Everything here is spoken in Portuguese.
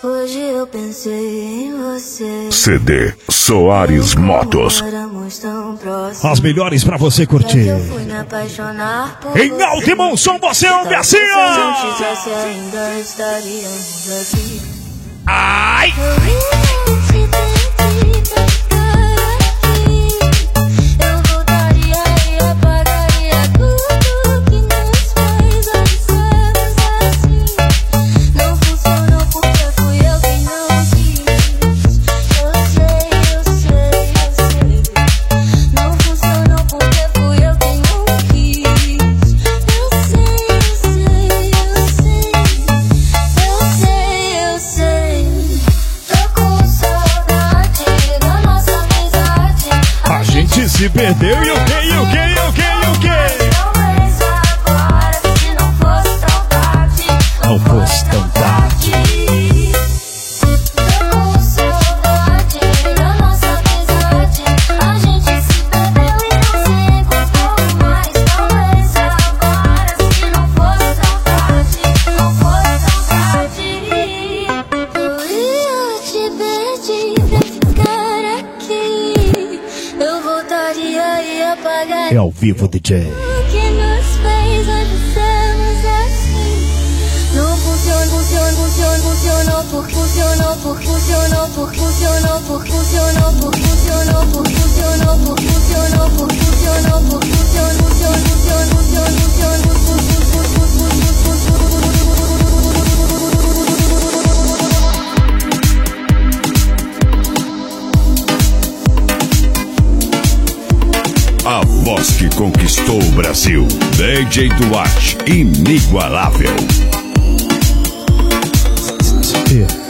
Hoje eu pensei em você. CD Soares Motos. As melhores pra você curtir. Em alto e bom som você ouve assim, ó. Ai! Se perdeu e o que? Não fosse tão tarde. Tô com saudade da nossa amizade. A gente se perdeu e não se encontrou mais. Talvez agora, se não fosse tão tarde, não fosse tão tarde. Eu te perdi pra ficar aqui. Eu voltaria e apagaria. É ao vivo, DJ. O que nos fez hoje sermos assim? Não A voz que conquistou o Brasil. DJ Duarte, inigualável. Yeah.